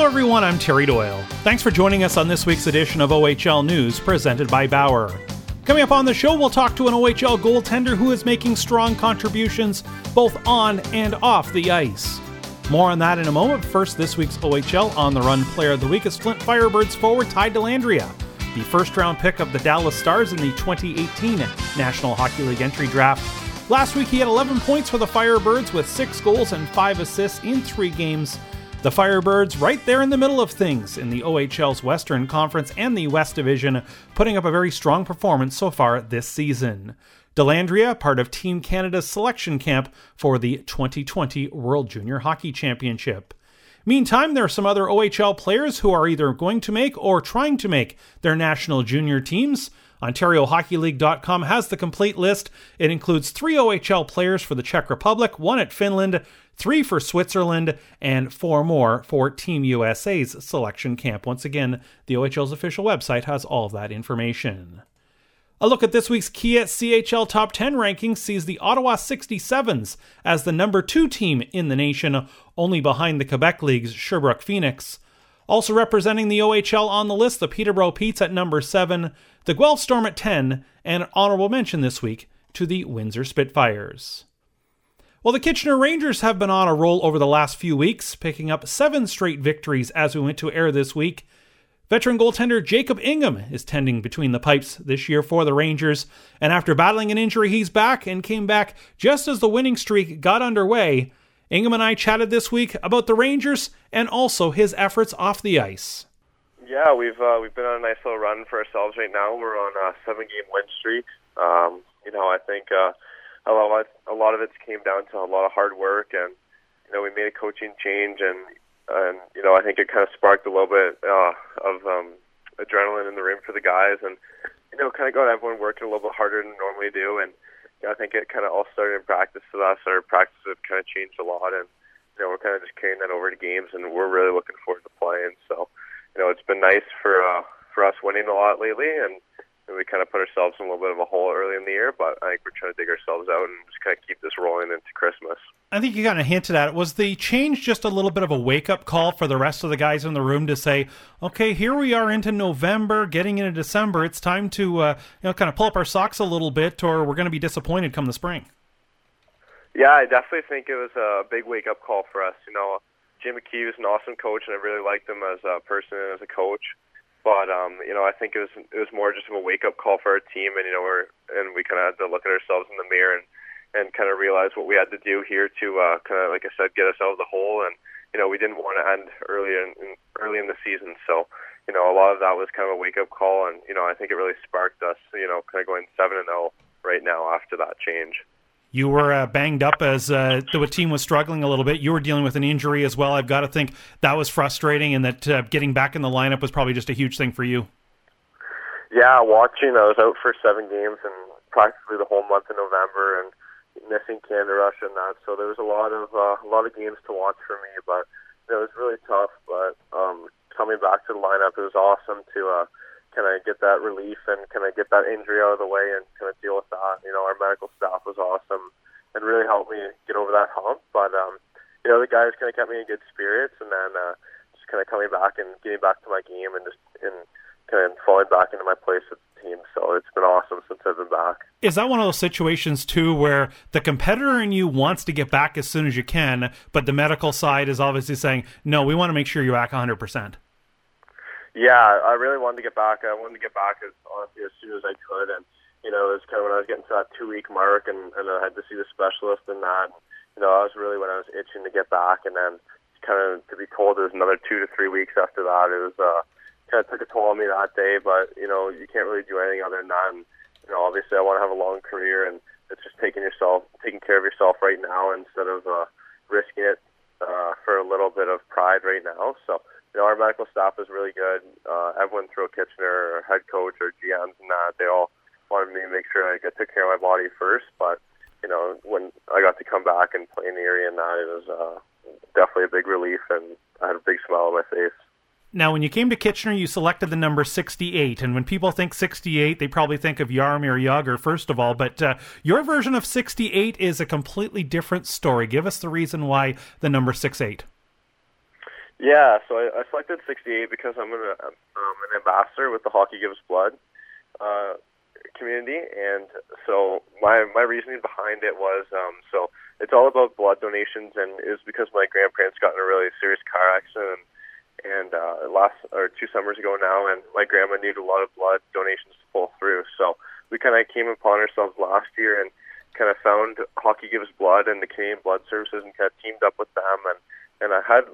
everyone, I'm Terry Doyle. Thanks for joining us on this week's edition of OHL News, presented by Bauer. Coming up on the show, we'll talk to an OHL goaltender who is making strong contributions both on and off the ice. More on that in a moment. First, this week's OHL On the Run Player of the Week is Flint Firebirds forward Ty Dellandrea, the first-round pick of the Dallas Stars in the 2018 National Hockey League entry draft. Last week, he had 11 points for the Firebirds with 6 goals and 5 assists in 3 games. The Firebirds right there in the middle of things in the OHL's Western Conference and the West Division, putting up a very strong performance so far this season. Dellandrea, part of Team Canada's selection camp for the 2020 World Junior Hockey Championship. Meantime, there are some other OHL players who are either going to make or trying to make their national junior teams. OntarioHockeyLeague.com has the complete list. It includes 3 OHL players for the Czech Republic, 1 at Finland, 3 for Switzerland, and 4 more for Team USA's selection camp. Once again, the OHL's official website has all of that information. A look at this week's Kia CHL Top 10 rankings sees the Ottawa 67s as the number 2 team in the nation, only behind the Quebec League's Sherbrooke Phoenix. Also representing the OHL on the list, the Peterborough Petes at number 7, the Guelph Storm at 10, and an honorable mention this week to the Windsor Spitfires. Well, the Kitchener Rangers have been on a roll over the last few weeks, picking up 7 straight victories as we went to air this week. Veteran goaltender Jacob Ingham is tending between the pipes this year for the Rangers, and after battling an injury, he's back and came back just as the winning streak got underway. Ingham and I chatted this week about the Rangers and also his efforts off the ice. Yeah, we've been on a nice little run for ourselves right now. We're on a 7-game win streak. I think a lot of it came down to a lot of hard work, and we made a coaching change, and I think it kind of sparked a little bit of adrenaline in the room for the guys, and kind of got everyone working a little bit harder than they normally do, and I think it kind of all started in practice with us. Our practice have kind of changed a lot, and we're kind of just carrying that over to games, and we're really looking forward to playing. So, it's been nice for us winning a lot lately, and we kind of put ourselves in a little bit of a hole early in the year, but I think we're trying to dig ourselves out and just kind of keep this rolling into Christmas. I think you kind of hinted at it. Was the change just a little bit of a wake-up call for the rest of the guys in the room to say, okay, here we are into November, getting into December, it's time to kind of pull up our socks a little bit, or we're going to be disappointed come the spring? Yeah, I definitely think it was a big wake-up call for us. Jim McKee was an awesome coach, and I really liked him as a person and as a coach. But I think it was more just of a wake up call for our team, and we kind of had to look at ourselves in the mirror and kind of realize what we had to do here to kind of, like I said, get us out of the hole. And we didn't want to end early in the season, so a lot of that was kind of a wake up call, and I think it really sparked us, kind of going 7-0 right now after that change. You were banged up as the team was struggling a little bit. You were dealing with an injury as well. I've got to think that was frustrating, and that getting back in the lineup was probably just a huge thing for you. Yeah, watching. I was out for 7 games and practically the whole month of November, and missing Canada, Russia, and that. So there was a lot of games to watch for me, but it was really tough. But coming back to the lineup, it was awesome to kind of get that relief and kind of get that injury out of the way and kind of deal with that. Our medical staff was awesome and really helped me get over that hump. But, the guys kind of kept me in good spirits, and then just kind of coming back and getting back to my game and kind of falling back into my place with the team. So it's been awesome since I've been back. Is that one of those situations, too, where the competitor in you wants to get back as soon as you can, but the medical side is obviously saying, no, we want to make sure you're back 100%? Yeah, I really wanted to get back. I wanted to get back as soon as I could, and it was kind of when I was getting to that 2-week mark, and I had to see the specialist and that. That was really when I was itching to get back, and then kind of to be told there's another 2 to 3 weeks after that. It was kind of took a toll on me that day, but you can't really do anything other than that. And obviously I want to have a long career, and it's just taking care of yourself right now instead of risking it for a little bit of pride right now. So. Our medical staff is really good. Everyone through Kitchener, our head coach, our GMs, and that, they all wanted me to make sure I took care of my body first. But, when I got to come back and play in the area and that, it was definitely a big relief, and I had a big smile on my face. Now, when you came to Kitchener, you selected the number 68, and when people think 68, they probably think of Jaromir Jagr, first of all, but your version of 68 is a completely different story. Give us the reason why the number 68. Yeah, so I selected 68 because I'm an ambassador with the Hockey Gives Blood community, and so my reasoning behind it was so it's all about blood donations, and it was because my grandparents got in a really serious car accident and 2 summers ago now, and my grandma needed a lot of blood donations to pull through. So we kind of came upon ourselves last year and kind of found Hockey Gives Blood and the Canadian Blood Services and kind of teamed up with them, and I had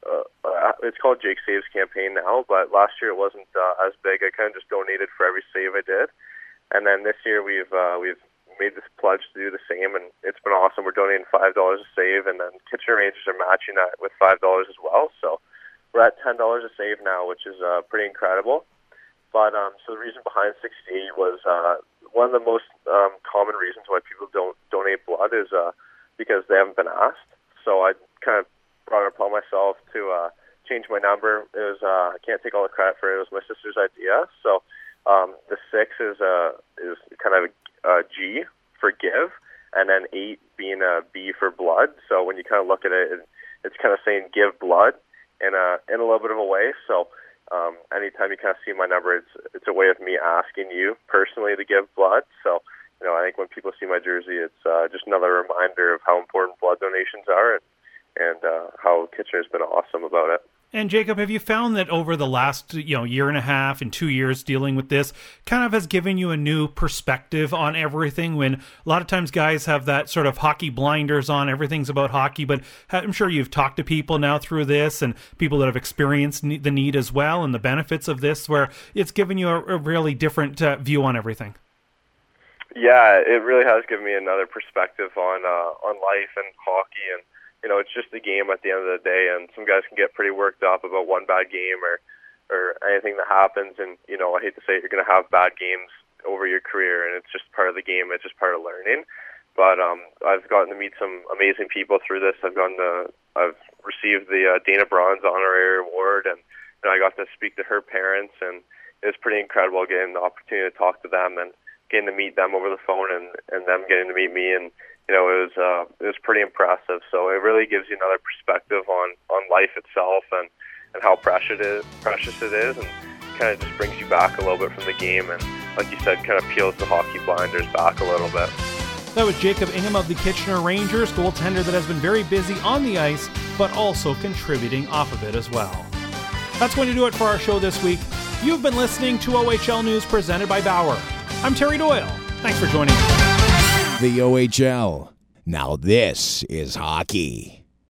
it's called Jake Saves Campaign now, but last year it wasn't as big. I kind of just donated for every save I did, and then this year we've made this pledge to do the same, and it's been awesome. We're donating $5 a save, and then Kitchener Rangers are matching that with $5 as well. So we're at $10 a save now, which is pretty incredible. But so the reason behind 68 was one of the most common reasons why people don't donate blood is because they haven't been asked. So I kind of brought it upon myself to change my number. It was I can't take all the credit for it. It was my sister's idea. So the 6 is kind of a G for give, and then 8 being a B for blood. So when you kind of look at it, it's kind of saying give blood in a little bit of a way. So anytime you kind of see my number, it's a way of me asking you personally to give blood. So I think when people see my jersey, it's just another reminder of how important blood donations are and how Kitchener's been awesome about it. And Jacob, have you found that over the last year and a half and 2 years dealing with this kind of has given you a new perspective on everything, when a lot of times guys have that sort of hockey blinders on, everything's about hockey, but I'm sure you've talked to people now through this and people that have experienced the need as well and the benefits of this, where it's given you a really different view on everything. Yeah, it really has given me another perspective on life and hockey, and it's just a game at the end of the day, and some guys can get pretty worked up about one bad game or anything that happens, and I hate to say it, you're going to have bad games over your career, and it's just part of the game, it's just part of learning. But I've gotten to meet some amazing people through this. I've received the Dana Bronze Honorary Award, and I got to speak to her parents, and it was pretty incredible getting the opportunity to talk to them and getting to meet them over the phone and them getting to meet me, and it was pretty impressive. So it really gives you another perspective on life itself and how precious it is, and kind of just brings you back a little bit from the game, and like you said, kind of peels the hockey blinders back a little bit. That was Jacob Ingham of the Kitchener Rangers, goaltender that has been very busy on the ice, but also contributing off of it as well. That's going to do it for our show this week. You've been listening to OHL News presented by Bauer. I'm Terry Doyle. Thanks for joining us. The OHL. Now this is hockey.